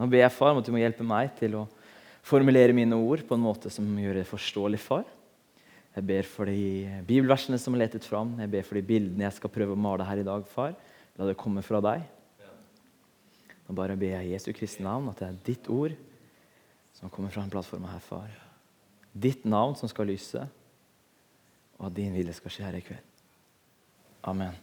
Nå ber jeg, far, om at du må hjelpe meg til å formulere mine ord på en måte som gjør det forståelig, far. Jeg ber for de bibelversene som er letet fram. Jeg ber for de bildene jeg skal prøve å male her i dag, far. La det komme fra deg. Nå bare ber jeg i Jesu Kristi navn at det er ditt ord som kommer fra en plattform her, far. Ditt navn som skal lyse, og at din vilje skal skje her i kveld. Amen.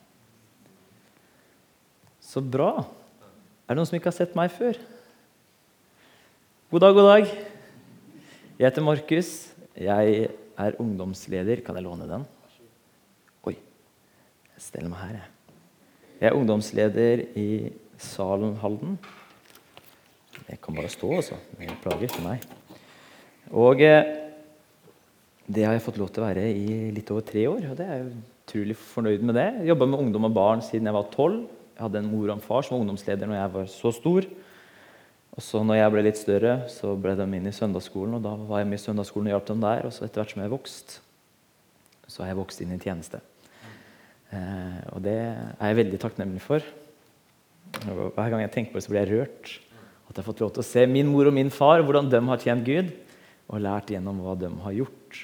Så bra. Er det noen som ikke har sett meg før? God dag, god dag. Jeg heter Markus. Jeg er ungdomsleder. Kan jeg låne den? Oi, jeg steller meg her, jeg. Jeg er ungdomsleder i Salen Halden. Jeg kan bare stå, altså. Det plager for meg. Og det har jeg fått lov til å være i litt over 3 år, og det er jeg utrolig fornøyd med det. Jeg jobbet med ungdom og barn siden jeg var 12. Jeg hadde en mor og en far som var ungdomsleder når jeg var så stor. Og så når jeg ble litt større, så ble de inn i søndagsskolen, og da var jeg med i søndagsskolen og hjalp dem der. Og så etter hvert som jeg vokst, så har jeg vokst inn i tjeneste. Og det er jeg veldig takknemlig for. Og hver gang jeg tenker på det, så blir jeg rørt. At jeg har fått lov til å se min mor og min far, hvordan de har tjent Gud, og lært gjennom hva de har gjort.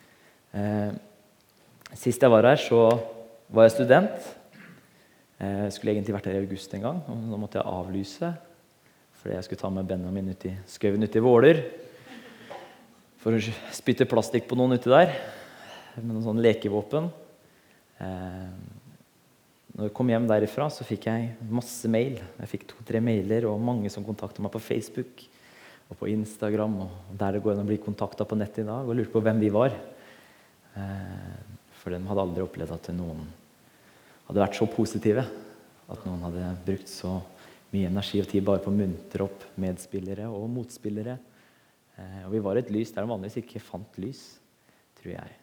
Sist jeg var her, så var jeg student. Jeg skulle egentlig vært her i august en gang, og nå måtte jeg avlyse, fordi jeg skulle ta med Benjamin ut i skøven ute i Våler, for å spytte plastikk på noen ute der, med noen sånne lekevåpen. Når jeg kom hjem derifra, så fikk jeg masse mail. Jeg fikk 2-3 mailer, og mange som kontaktet meg på Facebook, og på Instagram, og der det går an å bli kontaktet på nettet i dag, og lurte på hvem de var. For de hadde aldri opplevd at noen hadde vært så positive, at noen hadde brukt så mye energi og tid bare på å muntre opp medspillere og motspillere. Og vi var et lys der de vanligvis ikke fant lys, tror jeg.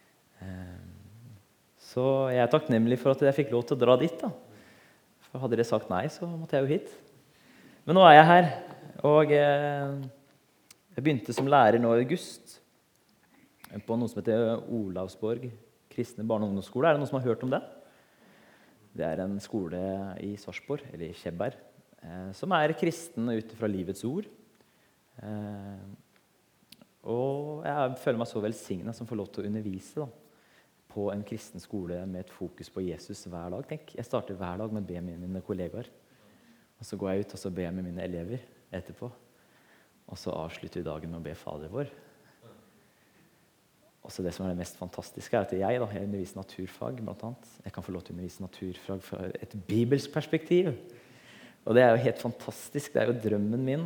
Så jeg er takknemlig for at jeg fikk lov til å dra dit, da. For hadde dere sagt nei, så måtte jeg jo hit. Men nå er jeg her, og jeg begynte som lærer nå i august på noe som heter Olavsborg kristne barne- og ungdomsskole. Er det noen som har hørt om det? Det er en skole i Sarpsborg, eller i Kjebberg, som er kristen ut fra livets ord. Og jeg føler meg så velsignet som får lov til å undervise da, på en kristen skole med et fokus på Jesus hver dag. Tenk, jeg starter hver dag med å be med mine kollegaer. Og så går jeg ut og så ber jeg med mine elever etterpå. Og så avslutter vi dagen med å be Fader vår. Og så det som er det mest fantastiske er at jeg underviser naturfag, blant annet. Jeg kan få lov til å undervise naturfag fra et bibelsk perspektiv. Og det er jo helt fantastisk. Det er jo drømmen min.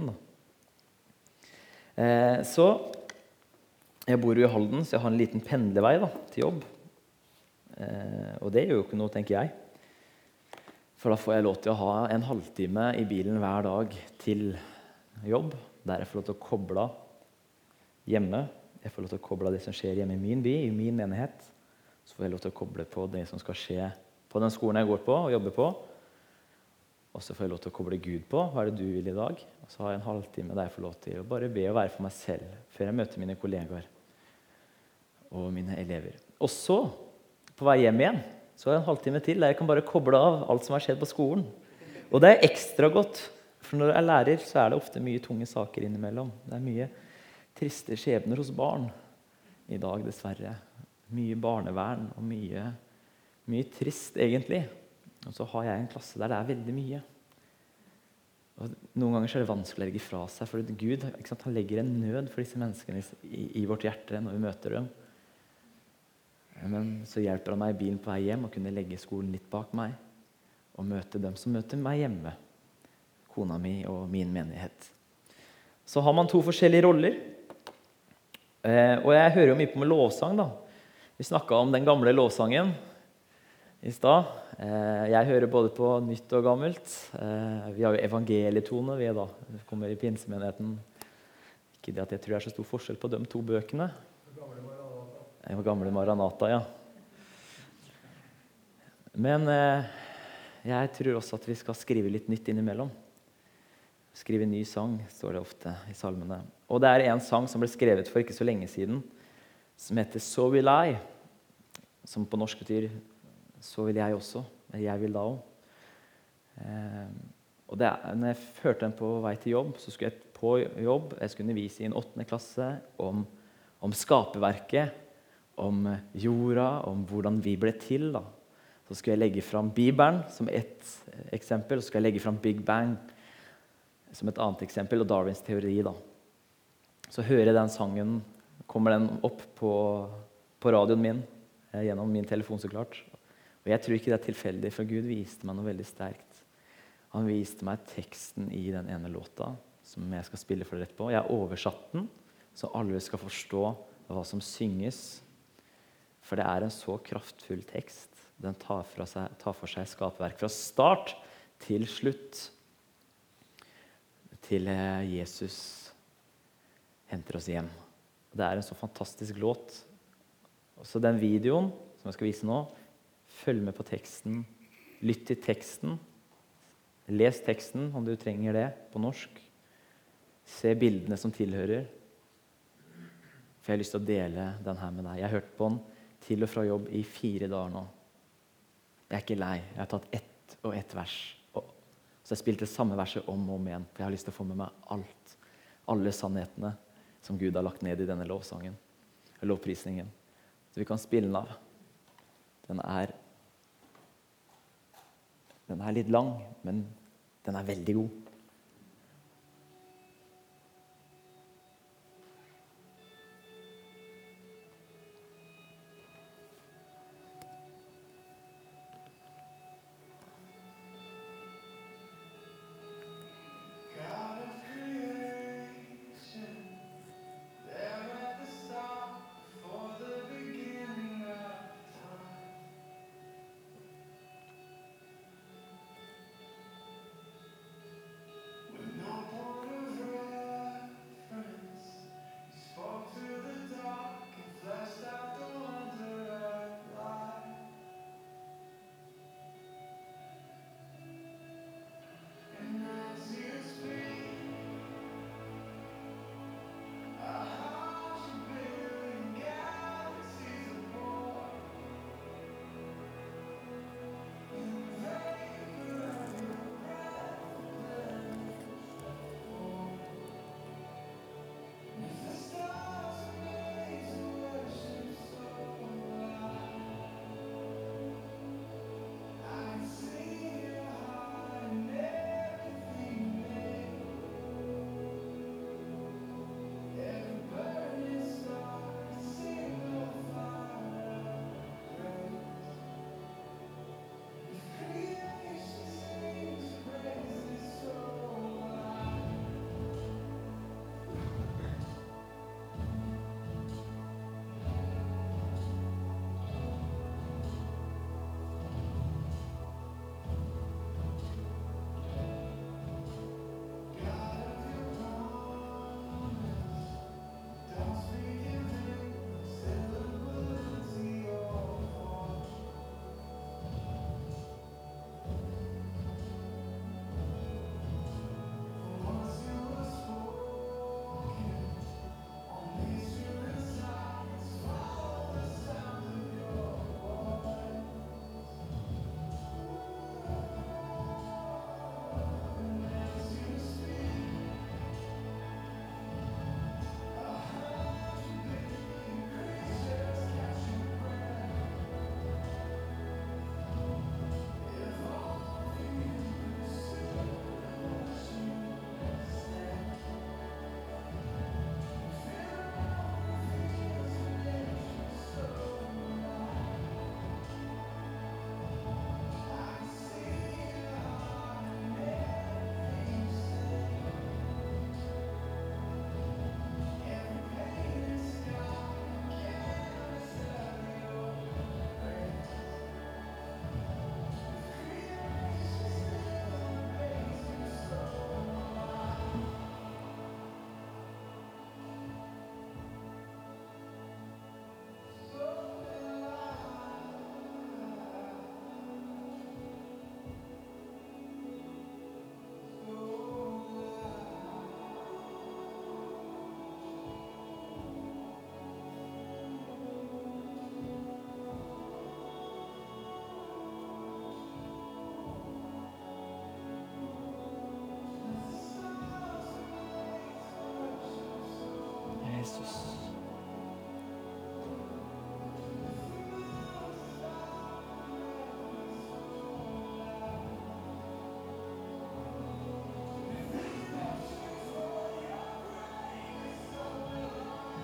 Så jeg bor jo i Halden, så jeg har en liten pendlevei da, til jobb. Og det gjør jo ikke noe, tenker jeg. For da får jeg lov til å ha en halvtime i bilen hver dag til jobb, der jeg får lov til å koble hjemme. Jeg får lov til å koble det som skjer hjemme i min by, i min menighet. Så får jeg lov til å koble på det som skal skje på den skolen jeg går på og jobber på. Og så får jeg lov til å koble Gud på. Hva er det du vil i dag? Og så har jeg en halvtime der jeg får lov til å bare be og være for meg selv, før jeg møter mine kollegaer og mine elever. Og så, på vei hjem igjen, så har jeg en halvtime til der jeg kan bare koble av alt som har skjedd på skolen. Og det er ekstra godt, for når jeg er lærer, så er det ofte mye tunge saker innimellom. Det er mye triste skjebner hos barn i dag, dessverre. Mye barnevern og mye trist, egentlig. Og så har jeg en klasse der det er veldig mye. Og noen ganger så er det vanskelig å legge fra seg, for Gud ikke sant, han legger en nød for disse menneskene i vårt hjerte når vi møter dem. Men så hjelper han meg i bilen på vei hjem å kunne legge skolen litt bak meg og møte dem som møter meg hjemme. Kona mi og min menighet. Så har man 2 forskjellige roller. Og jeg hører jo mye på med lovsang da. Vi snakket om den gamle lovsangen i stad. Jeg hører både på nytt og gammelt. Vi har jo evangelietone, vi da. Det kommer i pinsemenigheten. Ikke det at jeg tror det er så stor forskjell på de 2 bøkene. Gamle Maranata, ja. Men jeg tror også at vi skal skrive litt nytt innimellom. Skrive ny sang, står det ofte i salmene. Og det er en sang som ble skrevet for ikke så lenge siden, som heter «Så vil jeg», som på norsk betyr «Så vil jeg også», «Jeg vil da også». Og når jeg hørte den på vei til jobb, så skulle jeg på jobb. Jeg skulle undervise i en 8. klasse om skaperverket, om jorda, om hvordan vi ble til. Da. Så skulle jeg legge fram Bibelen som ett eksempel, og så skulle jeg legge fram Big Bang som et annet eksempel, og Darwins teori. Da. Så hører jeg den sangen, kommer den opp på radioen min, gjennom min telefon så klart. Og jeg tror ikke det er tilfeldig, for Gud viste meg noe veldig sterkt. Han viste meg teksten i den ene låta, som jeg skal spille for dere etterpå. Jeg har oversatt den, så alle skal forstå hva som synges. For det er en så kraftfull tekst. Den tar for seg skaperverk fra start til slutt. Til Jesus henter oss hjem. Det er en så fantastisk låt. Så den videoen som jeg skal vise nå, følg med på teksten. Lytt til teksten. Les teksten om du trenger det på norsk. Se bildene som tilhører. For jeg har lyst til å dele den her med deg. Jeg har hørt på den til og fra jobb i 4 dager nå. Jeg er ikke lei. Jeg har tatt ett og ett vers. Så jeg spilte det samme verset om og om igjen. For jeg har lyst til å få med meg alt. Alle sannhetene som Gud har lagt ned i denne lovprisningen. Så vi kan spille den av. Den er litt lang, men den er veldig god.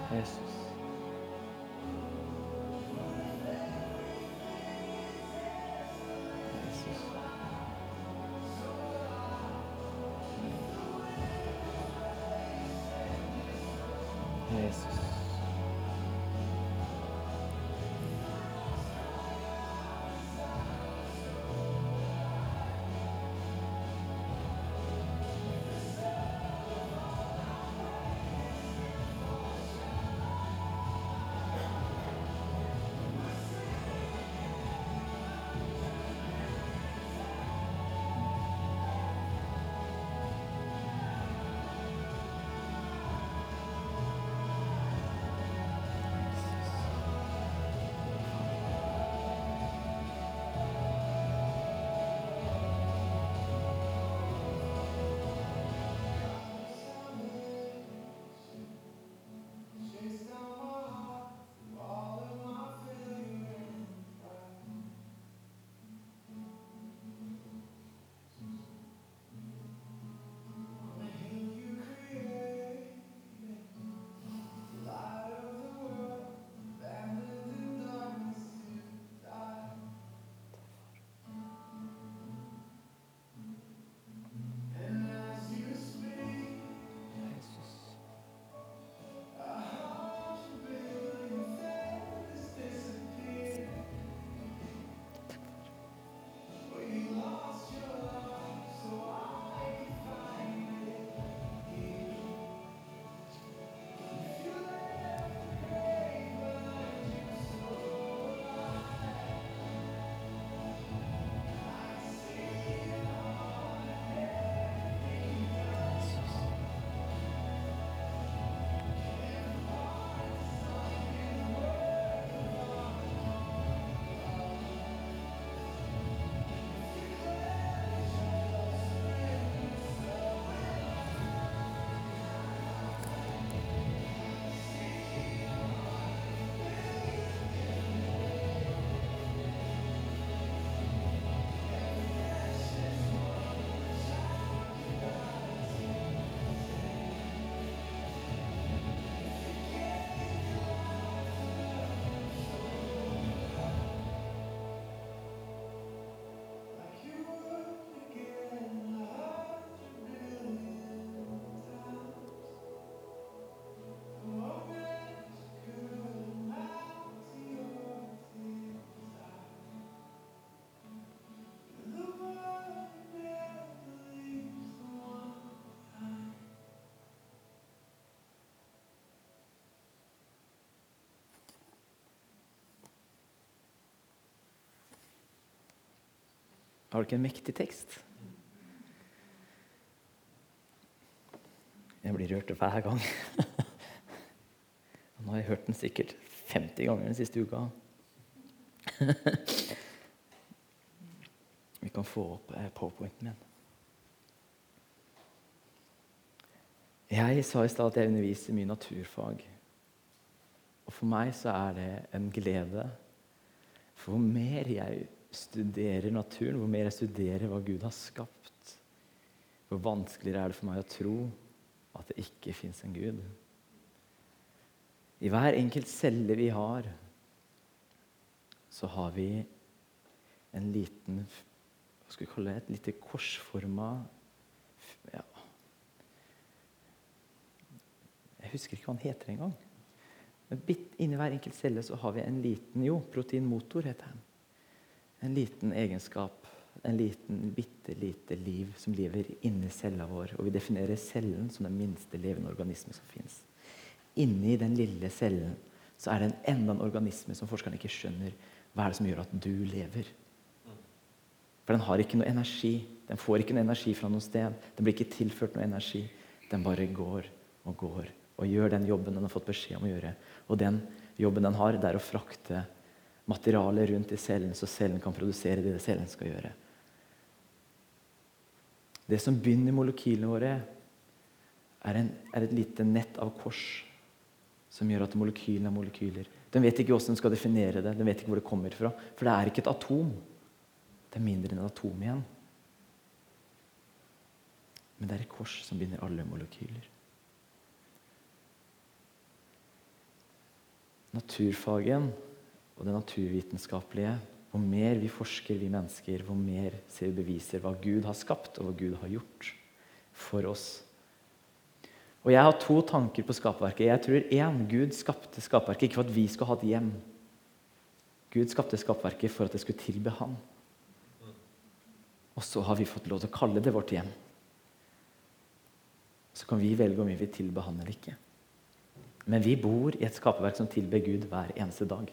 Jesus. Jesus. Jesus. Har du ikke en mektig tekst? Jeg blir rørt hver gang. Nå har jeg hørt den sikkert 50 ganger den siste uka. Vi kan få opp PowerPointen min. Jeg sa i stad at jeg underviser mye naturfag. Og for meg så er det en glede. For hvor mer jeg studerer naturen, hvor mer jeg studerer hva Gud har skapt, hvor vanskeligere er det for meg å tro at det ikke finnes en Gud. I hver enkelt celle vi har, så har vi en liten, hva skal vi kalle det, et lite korsforma, ja, jeg husker ikke hva den heter engang. Men inni hver enkelt celle så har vi en liten, proteinmotor heter den. En liten egenskap, en liten, bitte lite liv som lever inni cella vår. Og vi definerer cellen som den minste levende organisme som finnes. Inni den lille cellen så er det enda en organisme som forskerne ikke skjønner. Hva er det som gjør at du lever? For den har ikke noe energi. Den får ikke noe energi fra noe sted. Den blir ikke tilført noe energi. Den bare går og gjør den jobben den har fått beskjed om å gjøre. Og den jobben den har, det er å frakte materialet rundt i cellen, så cellen kan produsere det cellen skal gjøre. Det som begynner i molekylene våre, er et lite nett av kors som gjør at molekylene er molekyler. Den vet ikke hvordan den skal definere det, den vet ikke hvor det kommer fra, for det er ikke et atom. Det er mindre enn et atom igjen. Men det er et kors som binder alle molekyler. naturfagen og det naturvitenskapelige, hvor mer vi forsker, vi mennesker, hvor mer ser vi beviser hva Gud har skapt og hva Gud har gjort for oss. Og jeg har 2 tanker på skaperverket. Jeg tror Gud skapte skaperverket ikke for at vi skal ha et hjem. Gud skapte skaperverket for at det skulle tilbe han. Og så har vi fått lov til å kalle det vårt hjem. Så kan vi velge om vi vil tilbe han eller ikke. Men vi bor i et skaperverk som tilber Gud hver eneste dag.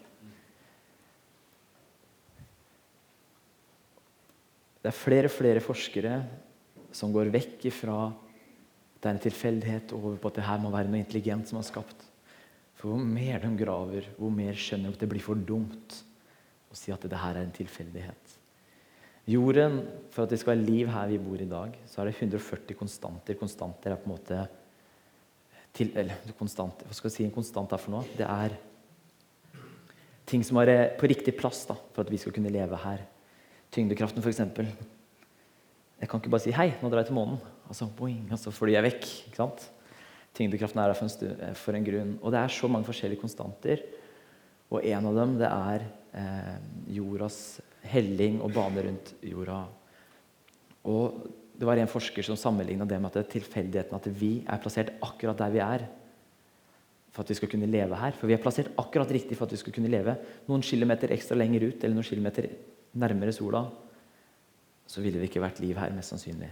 Det er flere og flere forskere som går vekk ifra at det er en tilfeldighet over på at det her må være noe intelligent som har skapt. For hvor mer de graver, hvor mer skjønner de at det blir for dumt å si at det her er en tilfeldighet. Jorden, for at det skal være liv her vi bor i dag, så er det 140 konstanter. Konstanter er på en måte konstanter. Hva skal jeg si en konstant er for noe? Det er ting som er på riktig plass da, for at vi skal kunne leve her. Tyngdekraften for eksempel. Jeg kan ikke bare si, hei, nå drar jeg til månen. Altså, boing, altså flyr jeg vekk. Ikke sant? Tyngdekraften er der for en grunn. Og det er så mange forskjellige konstanter. Og en av dem, det er jordas helling og bane rundt jorda. Og det var en forsker som sammenlignet det med at det er tilfeldigheten at vi er plassert akkurat der vi er for at vi skal kunne leve her. For vi er plassert akkurat riktig for at vi skal kunne leve. Noen kilometer ekstra lenger ut, eller noen kilometer nærmere sola, så ville det ikke vært liv her, mest sannsynlig.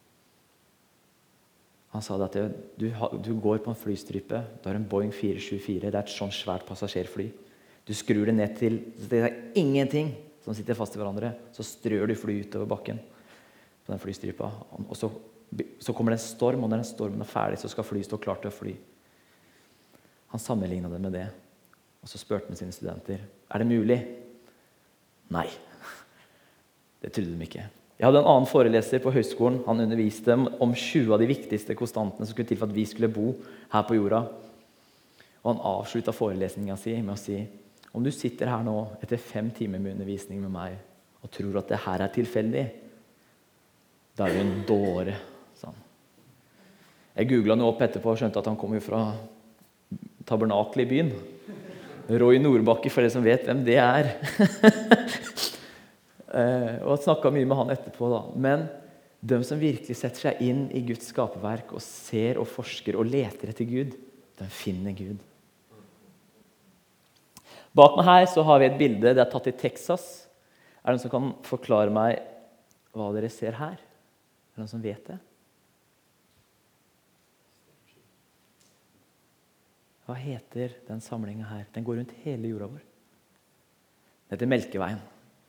Han sa det at du går på en flystripe, du har en Boeing 474, det er et sånn svært passasjerfly. Du skrur det ned til, det er ingenting som sitter fast i hverandre, så strør du fly utover bakken på den flystripa. Og så kommer det en storm, og når den stormen er ferdig, så skal fly stå klart til å fly. Han sammenlignet det med det, og så spurte han sine studenter, er det mulig? Nei, det trodde de ikke. Jeg hadde en annen foreleser på høyskolen, han underviste dem om 20 av de viktigste konstantene som skulle til for at vi skulle bo her på jorda. Og han avsluttet forelesningen sin med å si, om du sitter her nå etter 5 timer med undervisning med meg og tror at det her er tilfeldig, da er du en dåre, sa han. Jeg googlet han opp etterpå og skjønte at han kom jo fra Tabernakel i byen. Roy Nordbakke, for dere som vet hvem det er. Og jeg snakket mye med han etterpå da. Men de som virkelig setter seg inn i Guds skaperverk og ser og forsker og leter etter Gud, de finner Gud. Bak meg her så har vi et bilde, det er tatt i Texas. Er det noen som kan forklare meg hva dere ser her? Er det noen som vet det? Hva heter den samlingen her? Den går rundt hele jorda vår. Det heter Melkeveien.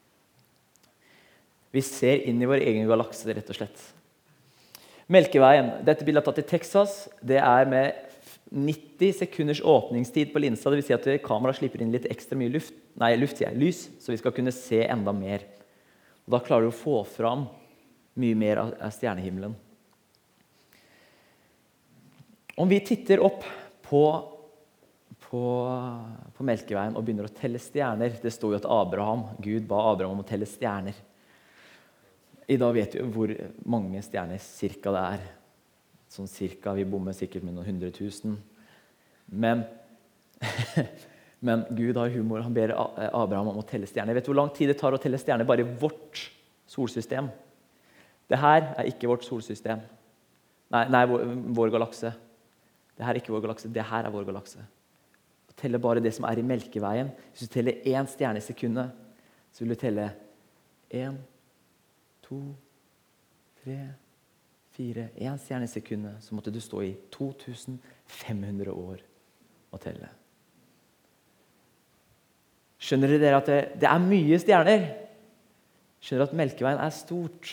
Vi ser inn i vår egen galakse, rett og slett. Melkeveien, dette bildet er tatt i Texas. Det er med 90 sekunders åpningstid på linsa. Det vil si at kameraet slipper inn litt ekstra mye lys, så vi skal kunne se enda mer. Og da klarer du å få fram mye mer av stjernehimmelen. Om vi titter opp på Melkeveien og begynner å telle stjerner, det står jo at Gud ba Abraham om å telle stjerner. I dag vet vi hvor mange stjerner cirka det er. Sånn cirka, vi bommer sikkert med noen 100 000. Men Gud har humor, han ber Abraham om å telle stjerner. Vet du hvor lang tid det tar å telle stjerner bare i vårt solsystem? Det her er ikke vårt solsystem. Nei, vår galakse. Det her er ikke vår galakse, det her er vår galakse. Telle bare det som er i Melkeveien. Hvis du teller 1 stjerne i sekundet, så vil du telle 1, 2, 3, 4, 1 stjerne i sekundet, så måtte du stå i 2500 år og telle. Skjønner dere at det er mye stjerner? Skjønner dere at Melkeveien er stort?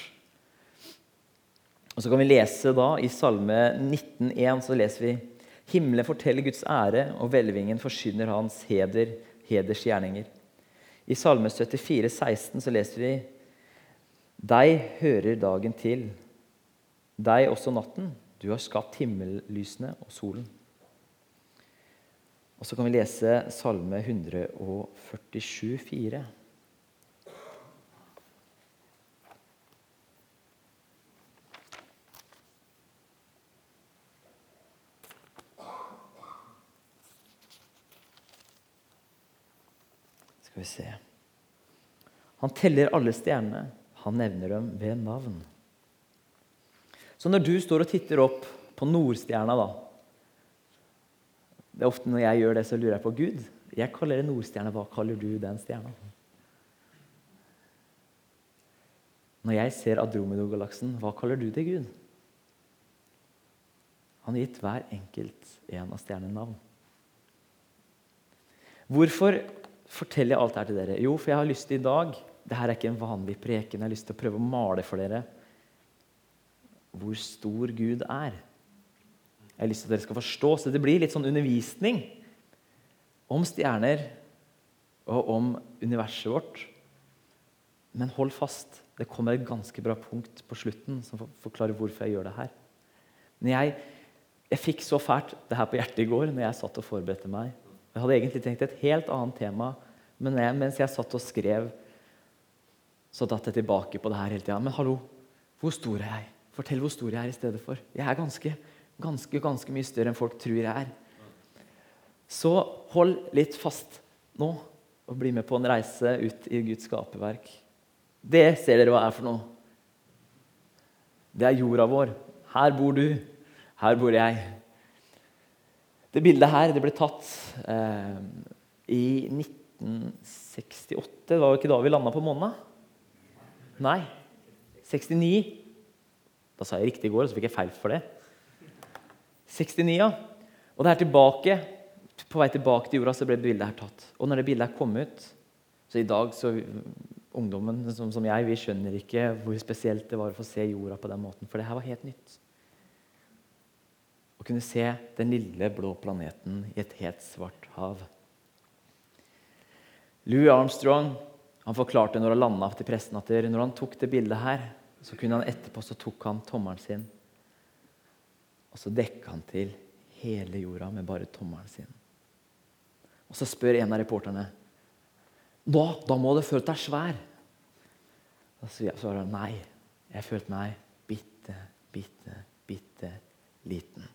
Og så kan vi lese da, i Salme 19,1, så leser vi Himmelen forteller Guds ære, og hvelvingen forsyner hans heders gjerninger. I Salme 74,16 så leser vi Deg hører dagen til, deg også natten. Du har skapt himmellysene og solen. Og så kan vi lese Salme 147,4. Skal vi se. Han teller alle stjernene. Han nevner dem ved navn. Så når du står og titter opp på Nordstjerna da, det er ofte når jeg gjør det, så lurer jeg på Gud. Jeg kaller det Nordstjerna. Hva kaller du den stjerna? Når jeg ser Andromeda-galaksen, hva kaller du det, Gud? Han har gitt hver enkelt en av stjernene navn. Hvorfor forteller jeg alt dette til dere? Jo, for jeg har lyst til i dag, det her er ikke en vanlig preken, jeg har lyst til å prøve å male for dere hvor stor Gud er. Jeg har lyst til at dere skal forstå, så det blir litt sånn undervisning om stjerner og om universet vårt. Men hold fast, det kommer et ganske bra punkt på slutten som forklarer hvorfor jeg gjør det her. Men jeg fikk så fælt det her på hjertet i går når jeg satt og forberedte meg. Jeg hadde egentlig tenkt et helt annet tema, men mens jeg satt og skrev, så datt jeg tilbake på det her hele tiden. Men hallo, hvor stor er jeg? Fortell hvor stor jeg er i stedet for. Jeg er ganske mye større enn folk tror jeg er. Så hold litt fast nå, og bli med på en reise ut i Guds skaperverk. Det ser dere hva er for noe. Det er jorda vår. Her bor du. Her bor jeg. Det bildet her, det ble tatt i 1968. Det var jo ikke da vi landet på månen. Nei, 69. Da sa jeg riktig i går, og så fikk jeg feil for det. 69, ja. Og det er tilbake, på vei tilbake til jorda, så ble bildet her tatt. Og når det bildet her kom ut, så i dag, så ungdommen som jeg, vi skjønner ikke hvor spesielt det var å få se jorda på den måten, for det her var helt nytt. Å kunne se den lille blå planeten i et helt svart hav. Louis Armstrong, han forklarte når han landet til pressen at når han tok det bildet her, så kunne han etterpå, så tok han tommelen sin, og så dekket han til hele jorda med bare tommelen sin. Og så spør en av reporterne, da må det føle deg svær. Og så svarer han, nei, jeg følte meg bitte liten.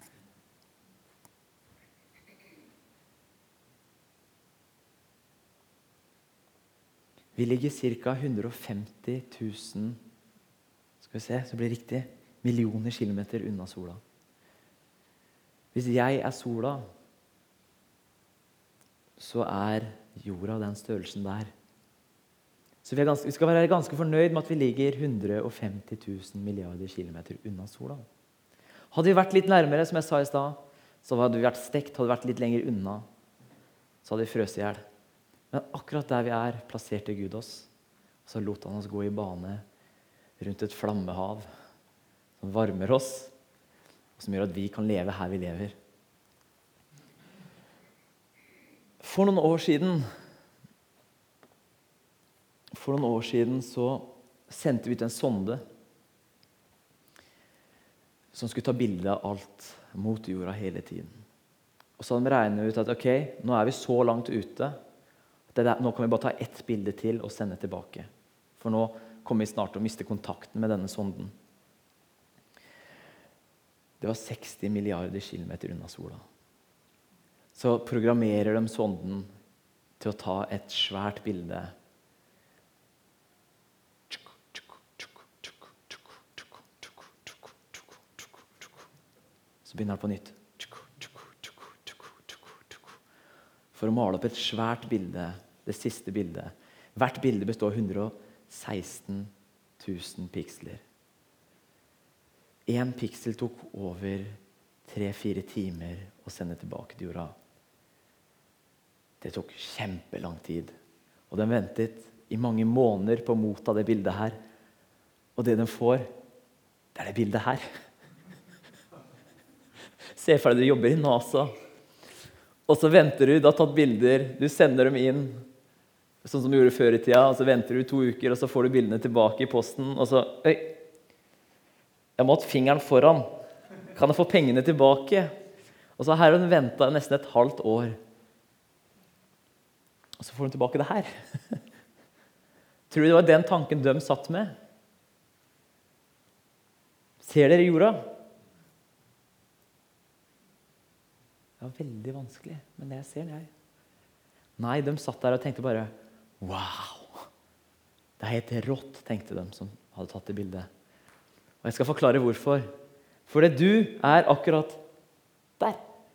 Vi ligger ca. 150 000, skal vi se, så blir det riktig, millioner kilometer unna sola. Hvis jeg er sola, så er jorda den størrelsen der. Så vi skal være ganske fornøyd med at vi ligger 150 000 milliarder kilometer unna sola. Hadde vi vært litt nærmere, som jeg sa i sted, så hadde vi vært stekt, hadde vi vært litt lenger unna, så hadde vi frøst i hjel. Men akkurat der vi er, plasserte Gud oss. Så lot han oss gå i bane rundt et flammehav som varmer oss, og som gjør at vi kan leve her vi lever. For noen år siden så sendte vi ut en sonde som skulle ta bilde av alt mot jorda hele tiden. Og så hadde vi regnet ut at ok, nå er vi så langt ute, nå kan vi bare ta ett bilde til og sende tilbake. For nå kommer vi snart til å miste kontakten med denne sonden. Det var 60 milliarder kilometer unna sola. Så programmerer de sonden til å ta et svært bilde. Så begynner den på nytt. For å male opp et svært bilde, det siste bildet. Hvert bilde består av 116 000 piksler. En piksel tok over 3-4 timer å sende tilbake til jorda. Det tok kjempelang tid. Og de ventet i mange måneder på å motta det bildet her. Og det de får, det er det bildet her. Se for deg du jobber i NASA. Og så venter du har tatt bilder, du sender dem inn, sånn som du gjorde før i tida, og så venter du 2 uker, og så får du bildene tilbake i posten, og så, jeg må ha fingeren foran, kan jeg få pengene tilbake? Og så her har hun ventet nesten et halvt år, og så får hun tilbake det her. Tror du det var den tanken de satt med? Ser dere jorda? Det var veldig vanskelig, men det jeg ser jeg. Nei, de satt der og tenkte bare, wow, det er helt rått, tenkte de som hadde tatt det bildet. Og jeg skal forklare hvorfor. Fordi du er akkurat der.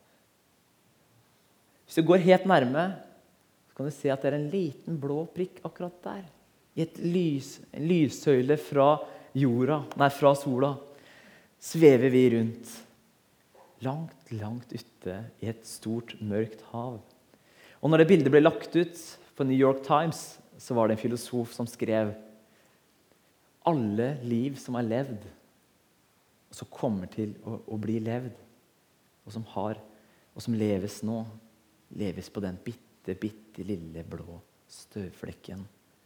Hvis du går helt nærme, så kan du se at det er en liten blå prikk akkurat der. I en lyssøyle fra fra sola, svever vi rundt. Langt, langt ute i et stort, mørkt hav. Og når det bildet ble lagt ut på New York Times, så var det en filosof som skrev alle liv som er levd, og som kommer til å bli levd, og som leves nå, leves på den bitte lille blå støvflekken.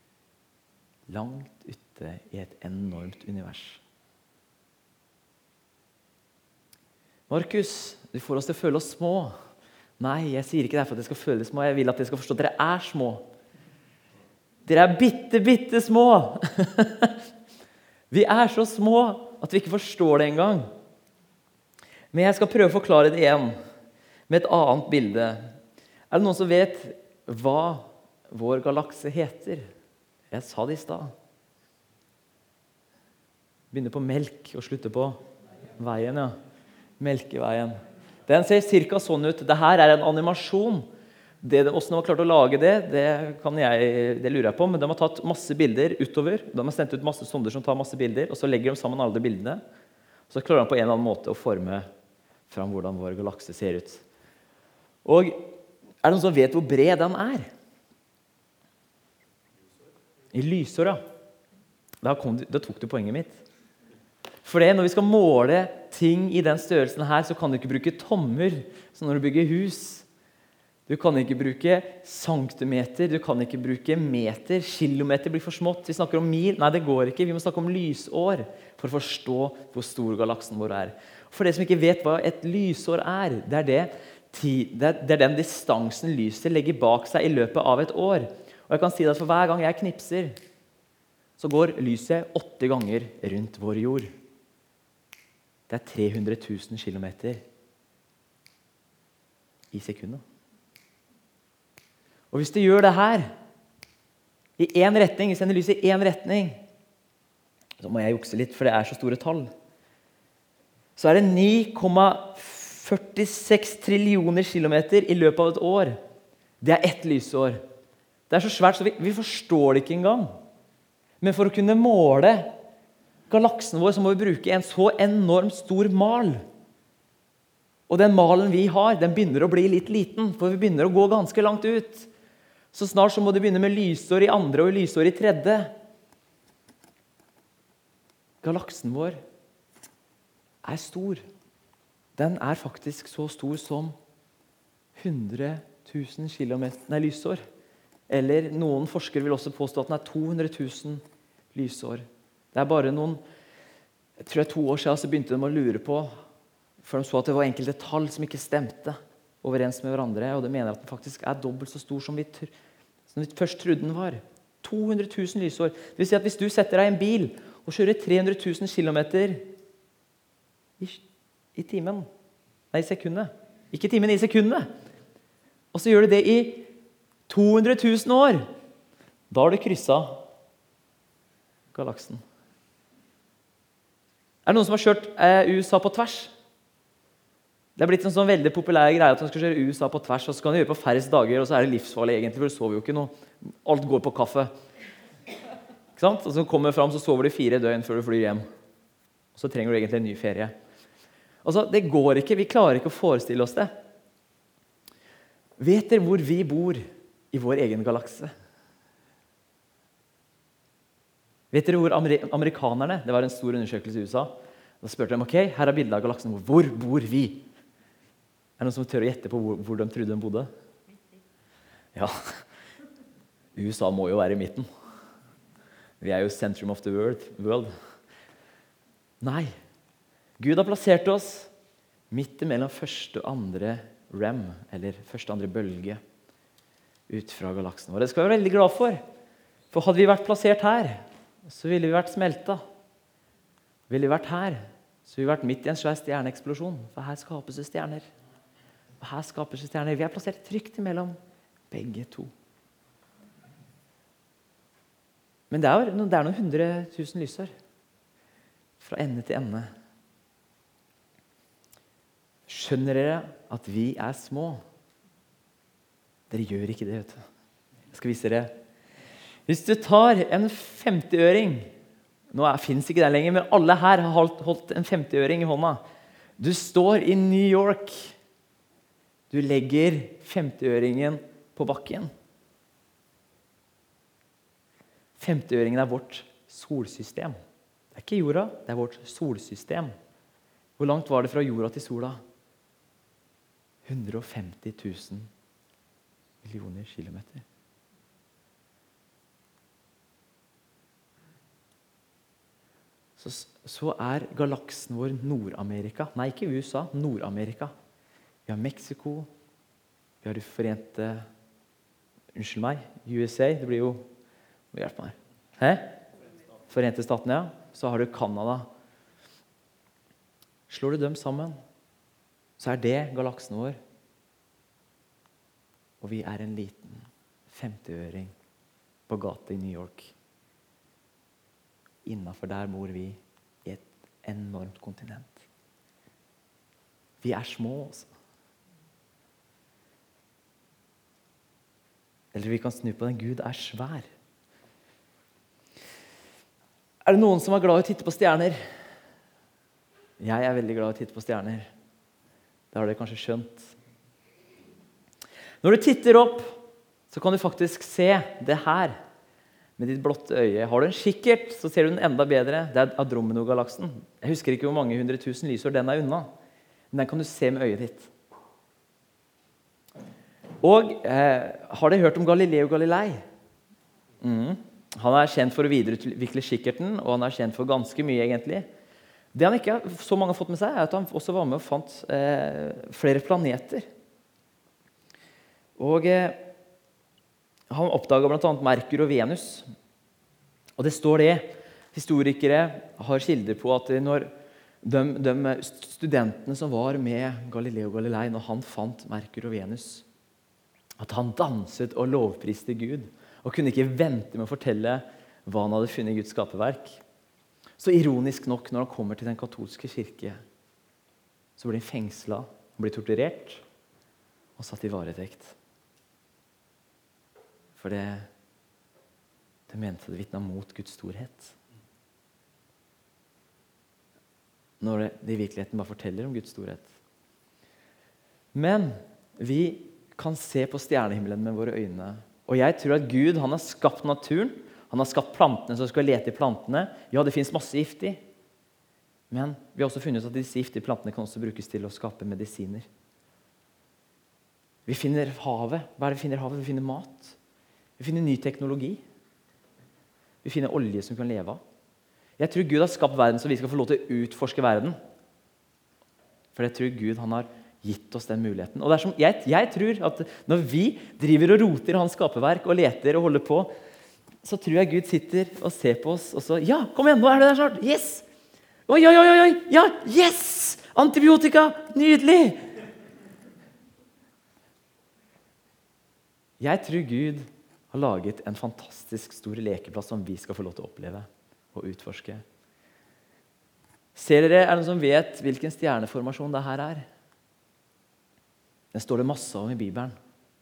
Langt ute i et enormt univers. Markus, du får oss til å føle oss små. Nei, jeg sier ikke det for at jeg skal føle små. Jeg vil at dere skal forstå at dere er små. Dere er bitte små. Vi er så små at vi ikke forstår det engang. Men jeg skal prøve å forklare det igjen med et annet bilde. Er det noen som vet hva vår galakse heter? Jeg sa det i stad. Begynner på melk og slutter på veien, ja. Melkeveien. Den ser cirka sånn ut. Dette er en animasjon. Hvordan de har klart å lage det, det lurer jeg på, men de har tatt masse bilder utover. De har sendt ut masse sonder som tar masse bilder, og så legger de sammen alle de bildene. Så klarer de på en eller annen måte å forme fram hvordan vår galakse ser ut. Og er det noen som vet hvor bred den er? I lysår, ja. Da tok du poenget mitt. For når vi skal måle ting i den størrelsen her, så kan du ikke bruke tommer, som når du bygger hus. Du kan ikke bruke centimeter, du kan ikke bruke meter, kilometer blir for smått. Vi snakker om mil, nei det går ikke, vi må snakke om lysår for å forstå hvor stor galaksen vår er. For dere som ikke vet hva et lysår er, det er den distansen lyset legger bak seg i løpet av et år. Og jeg kan si at for hver gang jeg knipser, så går lyset 8 ganger rundt vår jord. Det er 300 000 kilometer i sekundet. Og hvis du gjør det her i en retning, vi sender lyset i en retning, så må jeg jukse litt, for det er så store tall. Så er det 9,46 trillioner kilometer i løpet av et år. Det er ett lysår. Det er så svært, så vi forstår det ikke engang. Men for å kunne måle galaksen vår, så må vi bruke en så enormt stor mal. Og den malen vi har, den begynner å bli litt liten, for vi begynner å gå ganske langt ut. Så snart så må du begynne med lysår i andre og lysår i tredje. Galaksen vår er stor. Den er faktisk så stor som 100 000 lysår. Eller noen forskere vil også påstå at den er 200 000 lysår. Det er bare jeg tror 2 år siden så begynte de å lure på, for de så at det var enkelte tall som ikke stemte overens med hverandre, og de mener at den faktisk er dobbelt så stor som vi først trodde den var. 200 000 lysår. Det vil si at hvis du setter deg i en bil og kjører 300 000 kilometer i timen, nei, i sekundet, ikke timen, i sekundet, og så gjør du det i 200 000 år, da har du krysset galaksen. Er det noen som har kjørt USA på tvers? Det er blitt en sånn veldig populær greie at man skal kjøre USA på tvers, og så kan du gjøre på færrest dager, og så er det livsfarlig egentlig, for du sover jo ikke noe. Alt går på kaffe. Ikke sant? Og så kommer du frem, så sover du 4 døgn før du flyr hjem. Og så trenger du egentlig en ny ferie. Altså, det går ikke, vi klarer ikke å forestille oss det. Vet dere hvor vi bor i vår egen galakse? Vet dere hvor amerikanerne, det var en stor undersøkelse i USA, da spurte de, ok, her er bildet av galaksen, hvor bor vi? Er det noen som tør å gjette på hvor de trodde de bodde? Ja, USA må jo være i midten. Vi er jo centrum of the world. Nei, Gud har plassert oss midt mellom første og andre rem, eller første og andre bølge, ut fra galaksen vår. Det skal vi være veldig glad for. For hadde vi vært plassert her, så ville vi vært smelta. Ville vi vært her, så ville vi vært midt i en svær stjerneeksplosjon. For her skapes det stjerner. Og her skapes det stjerner. Vi er plassert trygt imellom Begge to. Men det er noen 100 000 lysår. Fra ende til ende. Skjønner dere at vi er små? Dere gjør ikke det, vet du. Jeg skal vise dere. Hvis du tar en 50-øring, nå finnes ikke det lenger, men alle her har holdt en 50-øring i hånda. Du står i New York. Du legger 50-øringen på bakken. 50-øringen er vårt solsystem. Det er ikke jorda, det er vårt solsystem. Hvor langt var det fra jorda til sola? 150 000 millioner kilometer. Så er galaksen vår Nord-Amerika. Nei, ikke USA, Nord-Amerika. Vi har Mexico, vi har de forente... Unnskyld meg, USA, det blir jo... Hjelp meg. Hæ? Forente Statene, ja. Så har du Kanada. Slår du dem sammen, så er det galaksen vår. Og vi er en liten 50-øring på gata i New York. Innenfor der bor vi i et enormt kontinent. Vi er små, altså. Eller vi kan snu på den. Gud er svær. Er det noen som er glad i å titte på stjerner? Jeg er veldig glad i å titte på stjerner. Det har dere kanskje skjønt. Når du titter opp, så kan du faktisk se det her med ditt blotte øye. Har du en kikkert, så ser du den enda bedre. Det er Andromeda-galaksen. Jeg husker ikke hvor mange 100 000 lysår den er unna. Men den kan du se med øyet ditt. Og har dere hørt om Galileo Galilei? Han er kjent for å videreutvikle kikkerten, og han er kjent for ganske mye, egentlig. Det han ikke så mange har fått med seg, er at han også var med og fant flere planeter. Og han oppdaget blant annet Merkur og Venus. Og det står det, historikere har kilder på at når de studentene som var med Galileo Galilei, når han fant Merkur og Venus, at han danset og lovpriste Gud, og kunne ikke vente med å fortelle hva han hadde funnet i Guds skaperverk. Så ironisk nok, når han kommer til den katolske kirke, så blir han fengslet, han blir torturert og satt i varetekt. For det mente det vitnet mot Guds storhet. Når det i virkeligheten bare forteller om Guds storhet. Men vi kan se på stjernehimmelen med våre øyne. Og jeg tror at Gud, han har skapt naturen. Han har skapt plantene som skal lete i plantene. Ja, det finnes masse giftig. Men vi har også funnet ut at disse giftige plantene kan også brukes til å skape medisiner. Vi finner havet. Hva er det vi finner i havet? Vi finner mat. Vi finner ny teknologi. Vi finner olje som kan leve av. Jeg tror Gud har skapt verden så vi skal få lov til å utforske verden. For jeg tror Gud, han har gitt oss den muligheten. Og det er som, jeg tror at når vi driver og roter i hans skaperverk og leter og holder på, så tror jeg Gud sitter og ser på oss og så, ja, kom igjen, nå er det der snart, yes! Oi, oi, oi, oi, ja, yes! Antibiotika, nydelig! Jeg tror Gud har laget en fantastisk stor lekeplass som vi skal få lov til å oppleve og utforske. Ser dere, er det noen som vet hvilken stjerneformasjon det her er? Den står det masse om i Bibelen.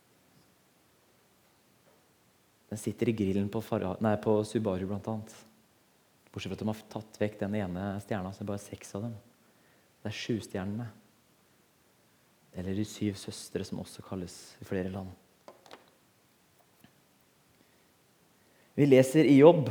Den sitter i grillen på Subaru blant annet. Bortsett fra at de har tatt vekk den ene stjerna, så det er bare 6 av dem. Det er 7 stjernene. Eller de 7 søstre, som også kalles i flere land. Vi leser i Jobb.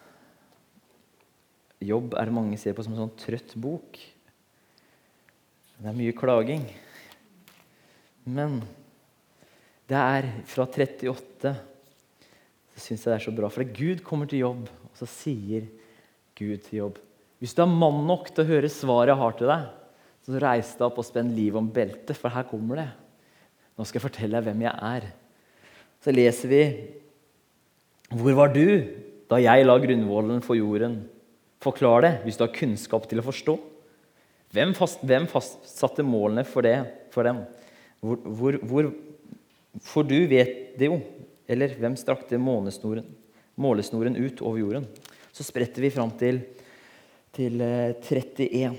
Jobb er mange ser på som en sånn trøtt bok. Det er mye klaging. Men det er fra 38, så synes jeg det er så bra. For Gud kommer til Jobb, og så sier Gud til Jobb, hvis du er mann nok til å høre svaret jeg har til deg, så reis deg opp og spenn livet om beltet, for her kommer det. Nå skal jeg fortelle deg hvem jeg er. Så leser vi, hvor var du da jeg la grunnvollen for jorden? Forklar det, hvis du har kunnskap til å forstå. Hvem fastsatte målene for dem? For du vet det jo, eller hvem strakte målesnoren ut over jorden? Så spretter vi fram til 31.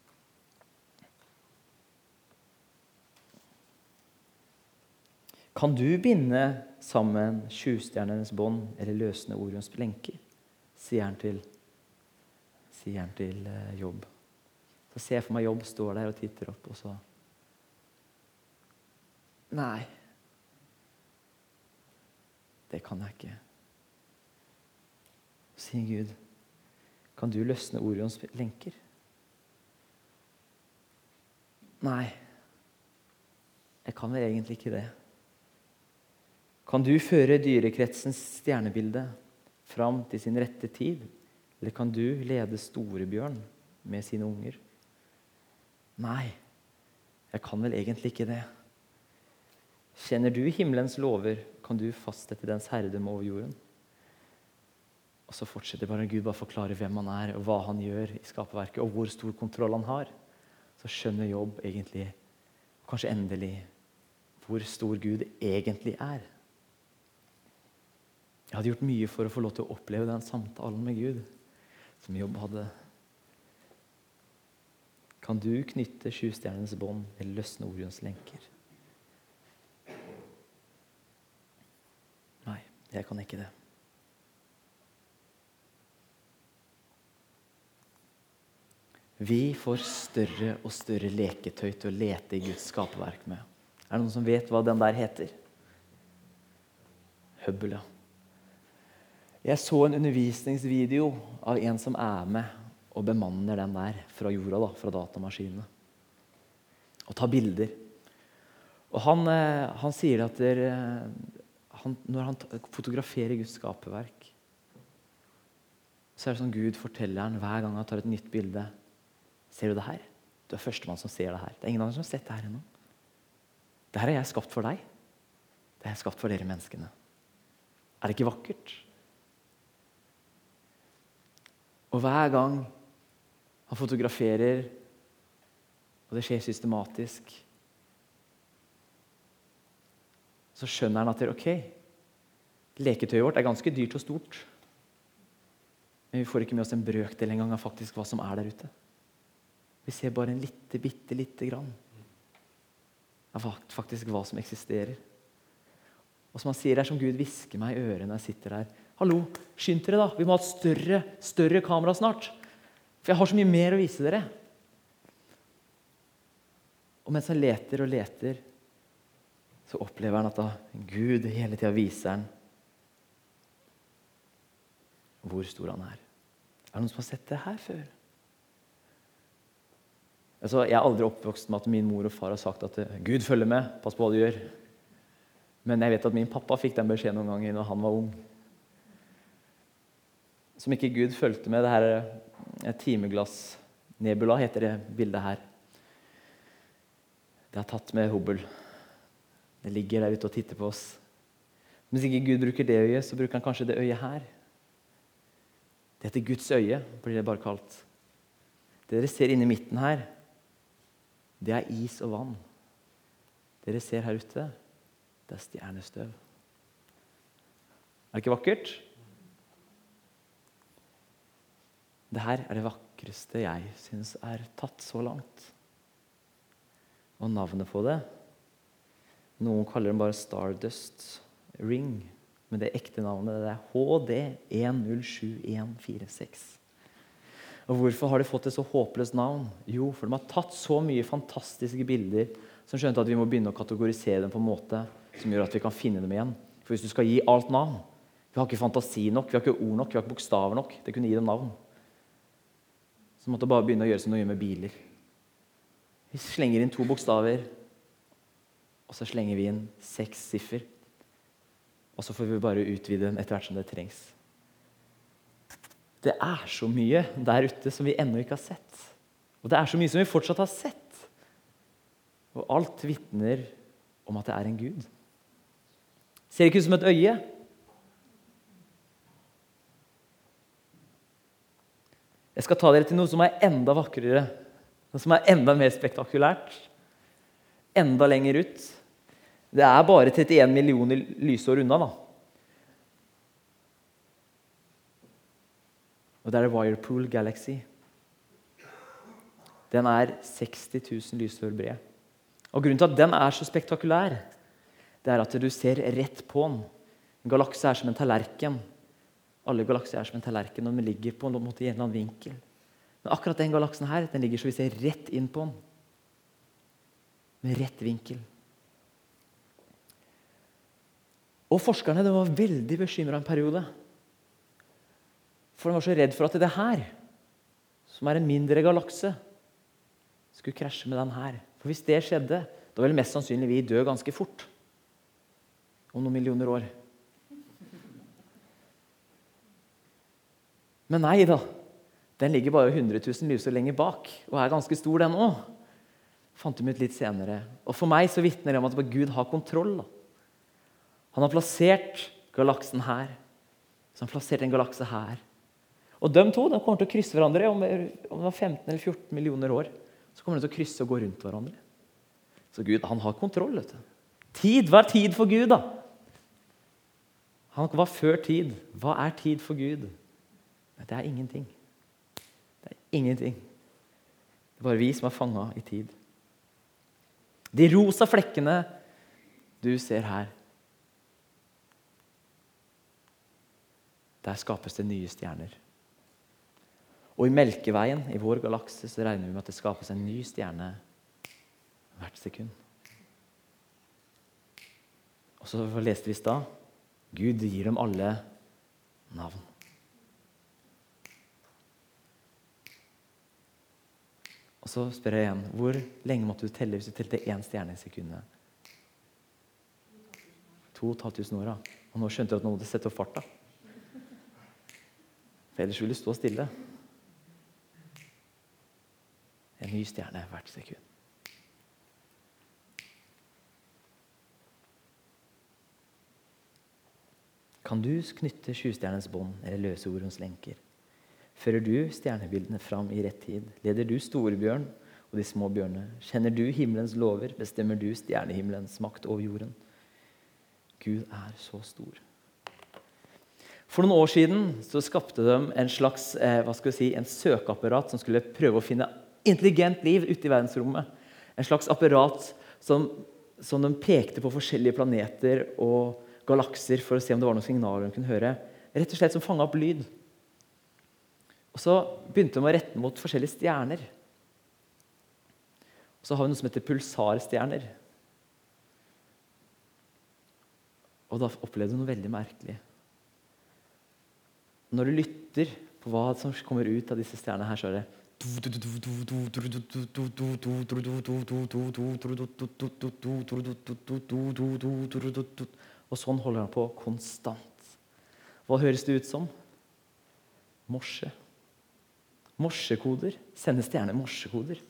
Kan du binde sammen 7-stjernenes bånd eller løsne Orions lenker? Sier han til Jobb. Så ser jeg for meg Jobb står der og titter opp, og så nei, det kan jeg ikke. Så sier Gud, kan du løsne Orions lenker? Nei, jeg kan vel egentlig ikke det. Kan du føre dyrekretsens stjernebilde fram til sin rette tid? Eller kan du lede Storebjørn med sine unger? Nei, jeg kan vel egentlig ikke det. Kjenner du himmelens lover, kan du fastsette dens herredømme over jorden? Og så fortsetter bare Gud bare forklare hvem han er, og hva han gjør i skaperverket, og hvor stor kontroll han har. Så skjønner Jobb egentlig, kanskje endelig, hvor stor Gud egentlig er. Jeg hadde gjort mye for å få lov til å oppleve den samtalen med Gud som Jobb hadde. Kan du knytte 7-stjernenes bånd eller løsne Orions lenker? Nei, jeg kan ikke det. Vi får større og større leketøy til å lete i Guds skaperverk med. Er det noen som vet hva den der heter? Hubble, ja. Jeg så en undervisningsvideo av en som er med og bemanner den der fra jorda, fra datamaskinene. Og tar bilder. Og han sier at når han fotograferer Guds skaperverk, så er det sånn Gud forteller han hver gang han tar et nytt bilde. Ser du det her? Du er førstemann som ser det her. Det er ingen andre som har sett det her ennå. Det her er jeg skapt for deg. Det er jeg skapt for dere menneskene. Er det ikke vakkert? Og hver gang han fotograferer, og det skjer systematisk, så skjønner han at leketøyet vårt er ganske dyrt og stort, men vi får ikke med oss en brøkdel engang av faktisk hva som er der ute. Vi ser bare en bitte lite grann av faktisk hva som eksisterer. Og som han sier, det er som Gud hvisker meg i øret når jeg sitter der. Hallo, skynd dere da, vi må ha et større kamera snart. For jeg har så mye mer å vise dere. Og mens han leter og leter, så opplever han at Gud hele tiden viser han hvor stor han er. Er det noen som har sett det her før? Altså, jeg er aldri oppvokst med at min mor og far har sagt at Gud følger med, pass på hva du gjør. Men jeg vet at min pappa fikk den beskjeden noen ganger når han var ung. Som ikke Gud fulgte med. Det her er timeglass-nebula, heter det bildet her. Det er tatt med Hubble. Det ligger der ute og titter på oss. Men hvis ikke Gud bruker det øyet, så bruker han kanskje det øyet her. Det heter Guds øye, blir det bare kalt. Det dere ser inne i midten her, det er is og vann. Det dere ser her ute, det er stjernestøv. Er det ikke vakkert? Det her er det vakreste jeg synes er tatt så langt. Og navnet på det, noen kaller den bare Stardust Ring, men det ekte navnet det er HD107146. Og hvorfor har de fått et så håpløst navn? Jo, for de har tatt så mye fantastiske bilder som skjønte at vi må begynne å kategorisere dem på en måte som gjør at vi kan finne dem igjen. For hvis du skal gi alt navn, vi har ikke fantasi nok, vi har ikke ord nok, vi har ikke bokstaver nok, det kunne gi dem navn. Så måtte bare begynne å gjøre som de gjør med biler. Vi slenger inn 2 bokstaver, og så slenger vi inn 6 siffer. Og så får vi bare utvide dem etter hvert som det trengs. Det er så mye der ute som vi ennå ikke har sett. Og det er så mye som vi fortsatt har sett. Og alt vitner om at det er en Gud. Ser det ikke ut som et øye? Jeg skal ta dere til noe som er enda vakrere. Noe som er enda mer spektakulært. Enda lenger ut. Det er bare 31 millioner lysår unna, da. Og det er Whirlpool Galaxy. Den er 60 000 lysår bred. Og grunnen til at den er så spektakulær, det er at du ser rett på den. En galakse er som en tallerken. Alle galakser er som en tallerken, og den ligger på en måte i en eller annen vinkel. Men akkurat den galaksen her, den ligger så vi ser rett inn på den. Med rett vinkel. Og forskerne var veldig bekymret en periode. For de var så redd for at det her, som er en mindre galakse, skulle krasje med den her. For hvis det skjedde, da ville mest sannsynlig vi dø ganske fort. Om noen millioner år. Men nei da. Den ligger bare 100 000 lysår lenger bak, og er ganske stor den også. Fant de ut litt senere. Og for meg så vitner det om at Gud har kontroll. Da. Han har plassert galaksen her. Så han har plassert en galakse her. Og de to de kommer til å krysse hverandre om det var 15 eller 14 millioner år. Så kommer de til å krysse og gå rundt hverandre. Så Gud, han har kontroll. Vet du. Tid, hva er tid for Gud da? Han var før tid. Hva er tid for Gud? Det er ingenting. Det er ingenting. Det er bare vi som er fanget i tid. De rosa flekkene du ser her, der skapes det nye stjerner. Og i Melkeveien, i vår galakse, så regner vi med at det skapes en ny stjerne hvert sekund. Og så leste vi i stad, Gud gir dem alle navn. Og så spør jeg igjen, hvor lenge måtte du telle hvis du telte én stjerne i sekundet? 2500 år, da. Og nå skjønte du at nå måtte du sette opp farta. For ellers vil du stå stille. En ny stjerne hvert sekund. Kan du knytte sjustjernens bånd eller løse ordens lenker? Fører du stjernebildene fram i rett tid? Leder du storebjørn og de små bjørnene? Kjenner du himmelens lover? Bestemmer du stjernehimmelens makt over jorden? Gud er så stor. For noen år siden så skapte de en slags en søkeapparat som skulle prøve å finne intelligent liv ute i verdensrommet. En slags apparat som de pekte på forskjellige planeter og galakser for å se om det var noen signaler de kunne høre. Rett og slett som fanget opp lyd. Og så begynte de å rette mot forskjellige stjerner. Og så har vi noe som heter pulsarstjerner. Og da opplevde du noe veldig merkelig. Når du lytter på hva som kommer ut av disse stjernene her, så er det og sånn holder han på konstant. Hva høres det ut som? Morse. Morsekoder. Sender stjerner morsekoder.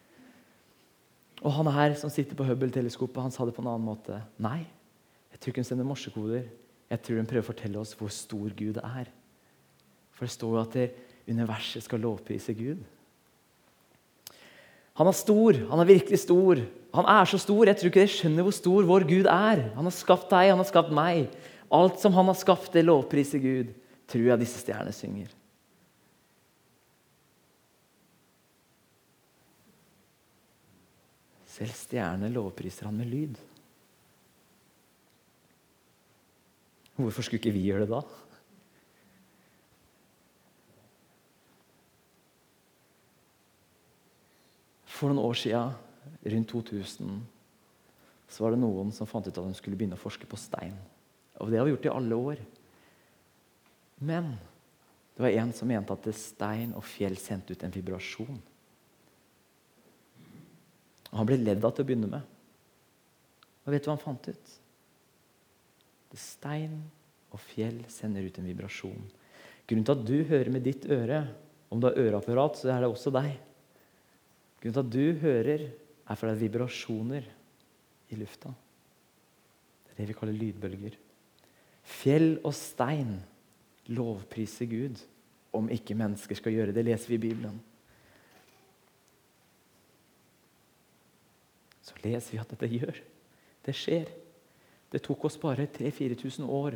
Og han her som sitter på Hubble-teleskopet, han sa det på en annen måte. Nei, jeg tror ikke hun sender morsekoder. Jeg tror hun prøver å fortelle oss hvor stor Gud er. For det står at universet skal lovprise Gud. Han er stor, han er virkelig stor. Han er så stor, jeg tror ikke dere skjønner hvor stor vår Gud er. Han har skapt deg, han har skapt meg. Alt som han har skapt, det lovpriser Gud. Tror jeg disse stjernene synger. Selv stjernene lovpriser han med lyd. Hvorfor skulle ikke vi gjøre det da? For noen år siden, rundt 2000, så var det noen som fant ut at de skulle begynne å forske på stein. Og det har vi gjort i alle år. Men det var en som mente at stein og fjell sendte ut en vibrasjon. Og han ble ledd av til å begynne med. Og vet du hva han fant ut? Stein og fjell sender ut en vibrasjon. Grunnen til at du hører med ditt øre, om du har øreapparat, så er det også deg. Grunnen til at du hører, er fordi det er vibrasjoner i lufta. Det er det vi kaller lydbølger. Fjell og stein lovpriser Gud, om ikke mennesker skal gjøre det, leser vi i Bibelen. Så leser vi at dette gjør. Det skjer. Det tok oss bare 3-4 tusen år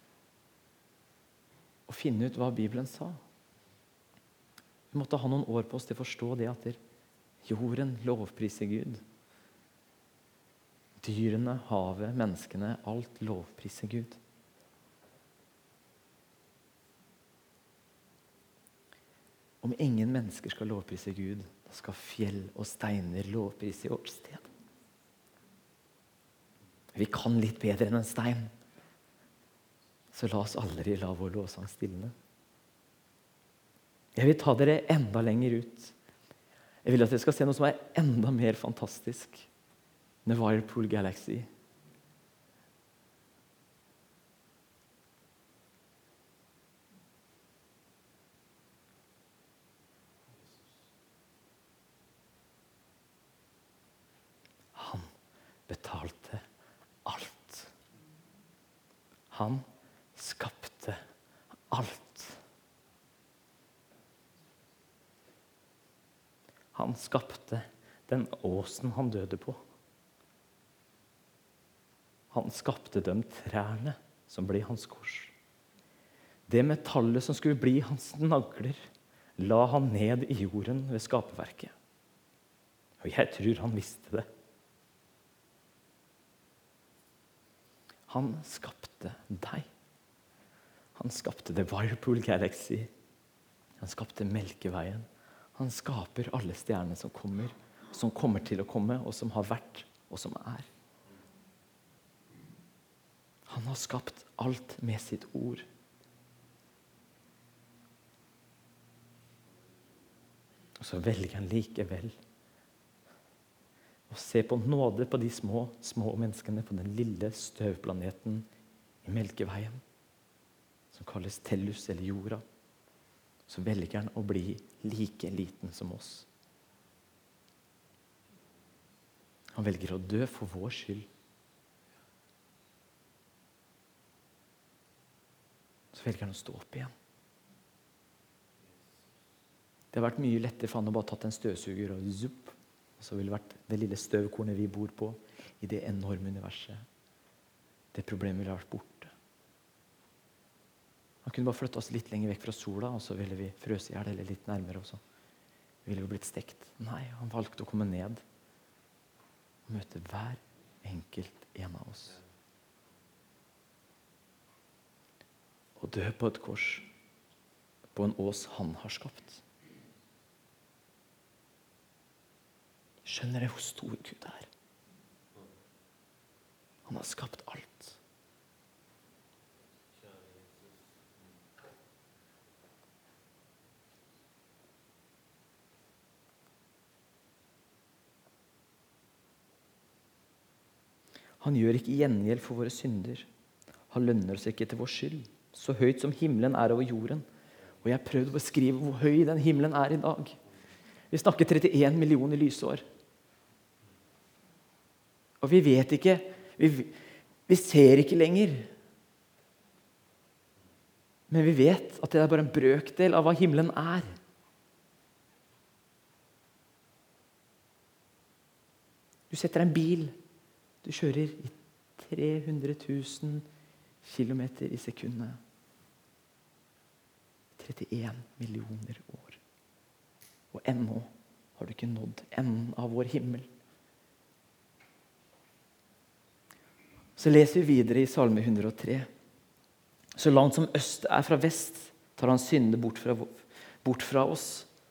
å finne ut hva Bibelen sa. Vi måtte ha noen år på oss til å forstå det at jorden lovpriser Gud. Dyrene, havet, menneskene, alt lovpriser Gud. Om ingen mennesker skal lovprise Gud, da skal fjell og steiner lovprise i vårt sted. Vi kan litt bedre enn en stein. Så la oss aldri la vår lovsang stilne. Jeg vil ta dere enda lenger ut. Jeg vil at dere skal se noe som er enda mer fantastisk. The Whirlpool Galaxy. Han betalte alt. Han skapte alt. Han skapte den åsen han døde på. Han skapte de trærne som ble hans kors. Det metallet som skulle bli hans nagler, la han ned i jorden ved skaperverket. Og jeg tror han visste det. Han skapte deg. Han skapte The Whirlpool Galaxy. Han skapte Melkeveien. Han skaper alle stjernene som kommer til å komme, og som har vært, og som er. Han har skapt alt med sitt ord. Og så velger han likevel å se på nåde på de små menneskene på den lille støvplaneten i Melkeveien, som kalles Tellus eller jorda. Så velger han å bli like liten som oss. Han velger å dø for vår skyld. Så velger han å stå opp igjen. Det har vært mye lettere for han å bare tatt en støvsuger og zup. Og så ville det vært det lille støvkornet vi bor på i det enorme universet. Det problemet ville vært borte. Han kunne bare flytte oss litt lenger vekk fra sola, og så ville vi frøse i hjel eller litt nærmere også. Vi ville jo blitt stekt. Nei, han valgte å komme ned og møte hver enkelt en av oss. Og dø på et kors, på en ås han har skapt. Skjønner dere hvor stor Gud er? Han har skapt alt. Han gjør ikke gjengjeld for våre synder. Han lønner oss ikke til vår skyld. Så høyt som himmelen er over jorden. Og jeg har prøvd å beskrive hvor høy den himmelen er i dag. Vi snakker 31 millioner lysår. Og vi vet ikke, vi ser ikke lenger. Men vi vet at det er bare en brøkdel av hva himmelen er. Du setter en bil, du kjører i 300 000 kilometer i sekundet. 31 millioner år. Og ennå har du ikke nådd enden av vår himmel. Så leser vi videre i Salme 103. Så langt som øst er fra vest, tar han synde bort fra oss.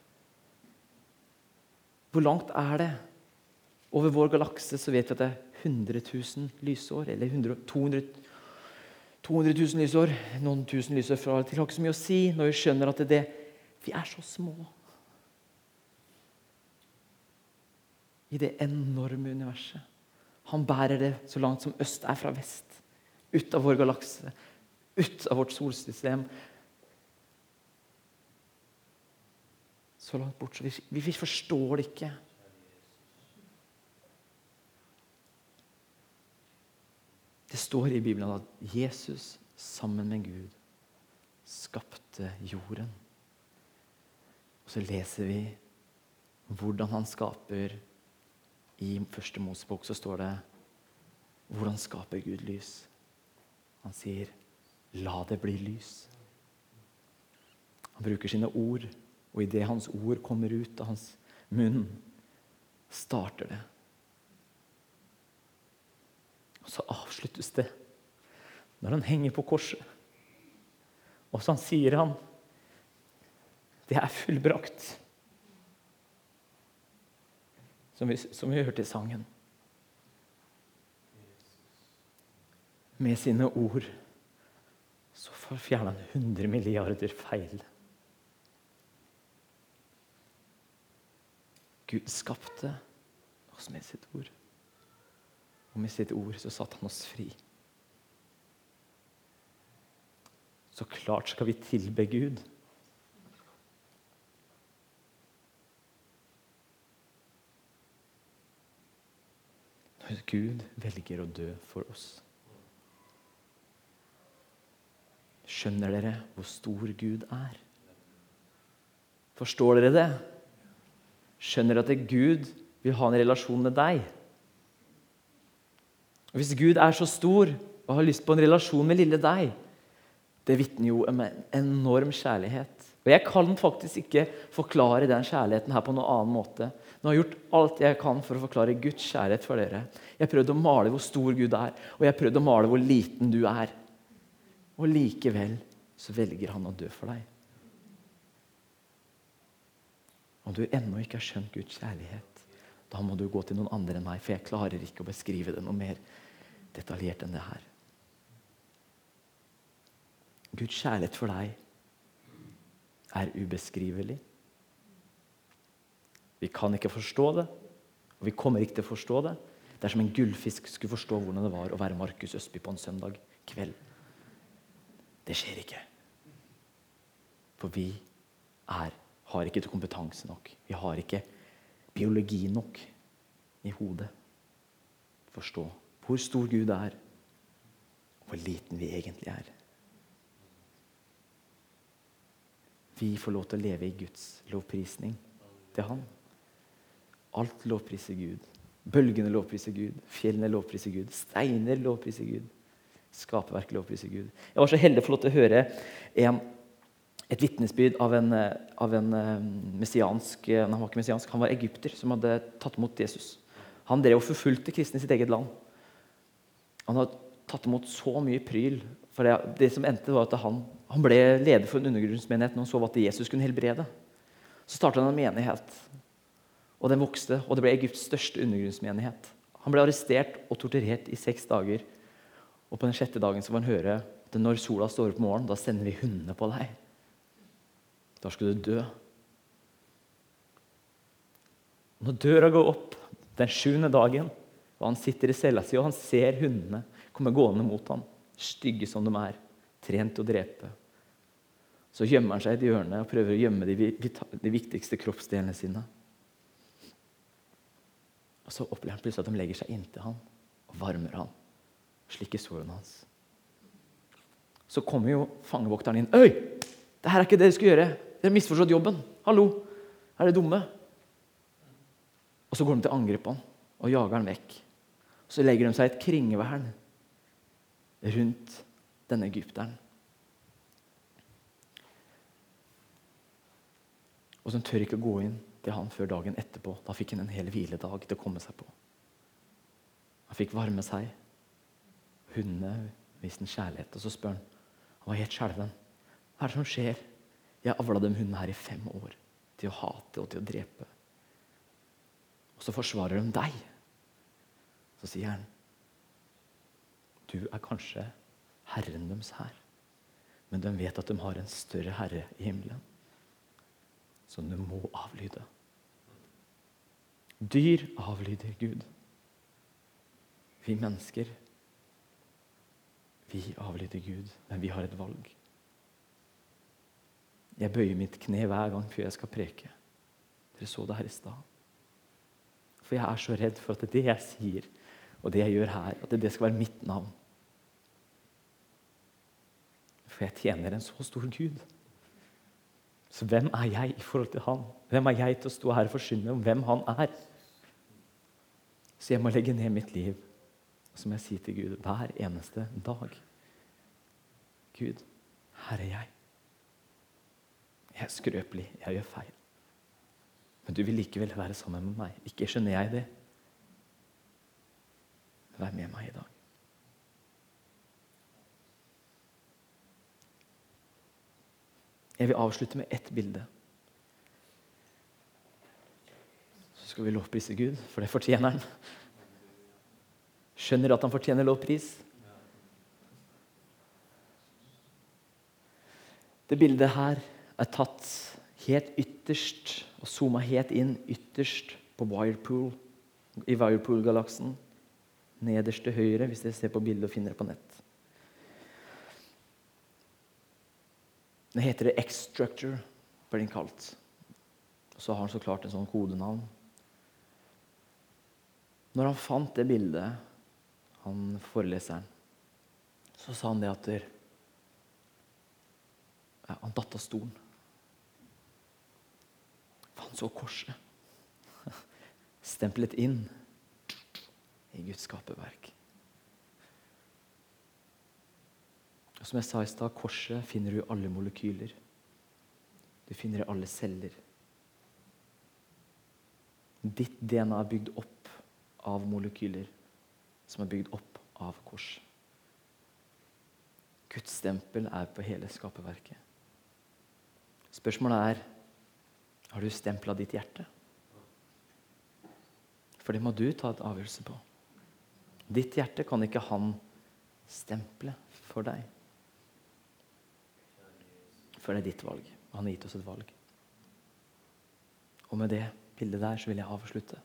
Hvor langt er det? Over vår galakse så vet vi at det er 100 000 lysår, eller 200 000 lysår, noen tusen lysår fra det har ikke så mye å si når vi skjønner at vi er så små i det enorme universet. Han bærer det så langt som øst er fra vest, ut av vår galakse, ut av vårt solsystem. Så langt bort, så vi forstår det ikke. Det står i Bibelen at Jesus sammen med Gud skapte jorden. Og så leser vi hvordan han skaper. I første Mosebok så står det Hvordan skaper Gud lys? Han sier, la det bli lys. Han bruker sine ord, og i det hans ord kommer ut av hans munn, starter det. Og så avsluttes det når han henger på korset. Og så sier han, det er fullbrakt. Som vi hørte i sangen. Med sine ord så fjerner han 100 milliarder feil. Gud skapte oss med sitt ord. Og med sitt ord så satte han oss fri. Så klart skal vi tilbe Gud. Når Gud velger å dø for oss. Skjønner dere hvor stor Gud er? Forstår dere det? Skjønner dere at Gud vil ha en relasjon med deg? Og hvis Gud er så stor og har lyst på en relasjon med lille deg, det vitner jo om en enorm kjærlighet. Og jeg kan faktisk ikke forklare den kjærligheten her på noen annen måte. Nå har jeg gjort alt jeg kan for å forklare Guds kjærlighet for dere. Jeg prøvde å male hvor stor Gud er, og jeg prøvde å male hvor liten du er. Og likevel så velger han å dø for deg. Om du ennå ikke har skjønt Guds kjærlighet, da må du gå til noen andre enn meg, for jeg klarer ikke å beskrive det noe mer detaljert enn det her. Guds kjærlighet for deg er ubeskrivelig. Vi kan ikke forstå det, og vi kommer ikke til å forstå det. Det er som en gullfisk skulle forstå hvordan det var å være Markus Østby på en søndag kveld. Det skjer ikke. For vi har ikke kompetanse nok. Vi har ikke biologi nok i hodet. Forstå hvor stor Gud er, og hvor liten vi egentlig er. Vi får lov til å leve i Guds lovprisning til han. Alt lovpriser Gud. Bølgene lovpriser Gud. Fjellene lovpriser Gud. Steiner lovpriser Gud. Skaperverket lovpriser Gud. Jeg var så heldig å få lov til å høre et vitnesbyrd av en messiansk, han var ikke messiansk, han var egypter som hadde tatt imot Jesus. Han drev og forfulgte kristne i sitt eget land. Han hadde tatt imot så mye pryl, for det som endte var at han ble leder for en undergrunnsmenighet når han så at Jesus kunne helbrede. Så startet han en menighet, og den vokste, og det ble Egypts største undergrunnsmenighet. Han ble arrestert og torturert i 6 dager, og på den 6. dagen så får han høre at når sola står opp på morgenen, da sender vi hundene på deg. Da skal du dø. Når døra går opp den 7. dagen, og han sitter i cella si, og han ser hundene komme gående mot ham, stygge som de er, trent til å drepe. Så gjemmer han seg i et hjørne og prøver å gjemme de viktigste kroppsdelene sine. Og så opplever han plutselig at de legger seg inntil han og varmer han. Slik er såren hans. Så kommer jo fangevokteren inn. Øy! Det her er ikke det dere skal gjøre. Dere har misforstått jobben. Hallo! Er dere dumme? Og så går de til angrep på han og jager han vekk. Så legger de seg et kringvern rundt denne egypteren. Og så tør ikke gå inn til han før dagen etterpå. Da fikk han en hel hviledag til å komme seg på. Han fikk varme seg. Hundene viste en kjærlighet, og så spør han. Han var helt skjelven. Hva er det som skjer? Jeg avla de hundene her i 5 år til å hate og til å drepe. Og så forsvarer de deg. Så sier han, du er kanskje herren deres her, men de vet at de har en større herre i himmelen, som du må avlyde. Dyr avlyder Gud. Vi mennesker, vi avlyder Gud, men vi har et valg. Jeg bøyer mitt kne hver gang før jeg skal preke. Dere så det her i stad. For jeg er så redd for at det jeg sier, og det jeg gjør her, at det skal være mitt navn. For jeg tjener en så stor Gud. Så hvem er jeg i forhold til han? Hvem er jeg til å stå her og forsyne om hvem han er? Så jeg må legge ned mitt liv Så må jeg si til Gud hver eneste dag: Gud, her er jeg. Jeg er skrøpelig, jeg gjør feil. Men du vil likevel være sammen med meg. Ikke skjønner jeg det. Vær med meg i dag. Jeg vil avslutte med ett bilde. Så skal vi lovprise Gud, for det fortjener han. Skjønner at han fortjener lovpris. Det bildet her er tatt helt ytterst, og zoomet helt inn ytterst på Whirlpool, i Whirlpool-galaksen. Nederst til høyre, hvis dere ser på bildet og finner det på nett. Det heter det X-Structure, blir den kalt. Og så har han så klart en sånn kodenavn. Når han fant det bildet, han foreleseren, så sa han det at han datt av stolen. For han så korset. Stemplet inn i Guds skaperverk. Og som jeg sa i stad, korset finner du i alle molekyler. Du finner i alle celler. Ditt DNA er bygd opp av molekyler som er bygd opp av kors. Guds stempel er på hele skaperverket. Spørsmålet er, har du stemplet ditt hjerte? For det må du ta et avgjørelse på. Ditt hjerte kan ikke han stemple for deg. For det er ditt valg. Han har gitt oss et valg. Og med det bildet der så vil jeg avslutte.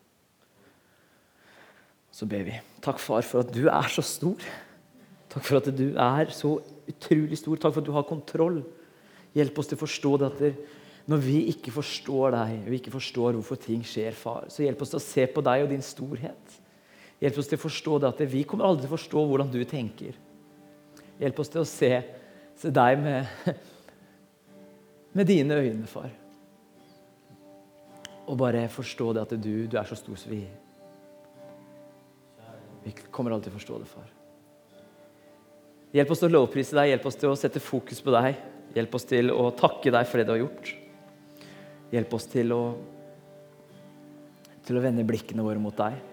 Så ber vi. Takk, far, for at du er så stor. Takk for at du er så utrolig stor. Takk for at du har kontroll. Hjelp oss til å forstå det at når vi ikke forstår deg, vi ikke forstår hvorfor ting skjer, far, så hjelp oss til å se på deg og din storhet. Hjelp oss til å forstå det at vi kommer aldri til å forstå hvordan du tenker. Hjelp oss til å se deg med dine øyne, far. Og bare forstå det at du er så stor som vi kommer aldri til å forstå det, far. Hjelp oss til å lovprise deg, hjelp oss til å sette fokus på deg. Hjelp oss til å takke deg for det du har gjort. Hjelp oss til å vende blikkene våre mot deg.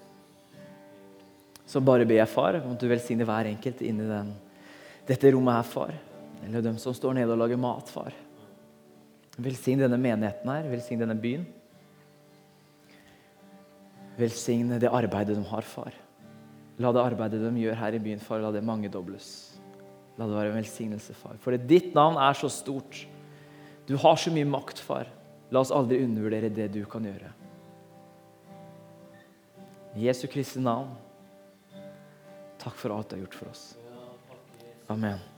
Så bare ber jeg, far, om at du velsigner hver enkelt inn i dette rommet her, far. Eller dem som står nede og lager mat, far. Velsign denne menigheten her, velsign denne byen. Velsign det arbeidet de har, far. La det arbeidet de gjør her i byen, far, la det mangedobles. La det være en velsignelse, far. For ditt navn er så stort. Du har så mye makt, far. La oss aldri undervurdere det du kan gjøre. I Jesu Kristi navn. Takk for alt du har gjort for oss. Amen.